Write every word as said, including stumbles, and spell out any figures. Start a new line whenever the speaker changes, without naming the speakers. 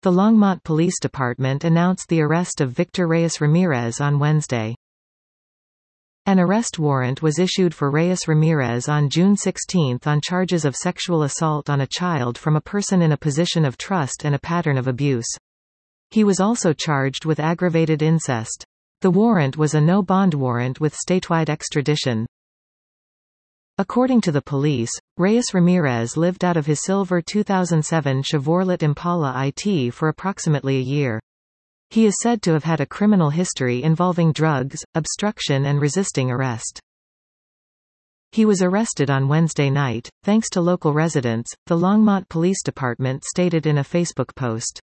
The Longmont Police Department announced the arrest of Victor Reyes Ramirez on Wednesday. An arrest warrant was issued for Reyes Ramirez on June sixteenth on charges of sexual assault on a child from a person in a position of trust and a pattern of abuse. He was also charged with aggravated incest. The warrant was a no-bond warrant with statewide extradition. According to the police, Reyes Ramirez lived out of his silver two thousand seven Chevrolet Impala I T for approximately a year. He is said to have had a criminal history involving drugs, obstruction and resisting arrest. He was arrested on Wednesday night, thanks to local residents, the Longmont Police Department stated in a Facebook post.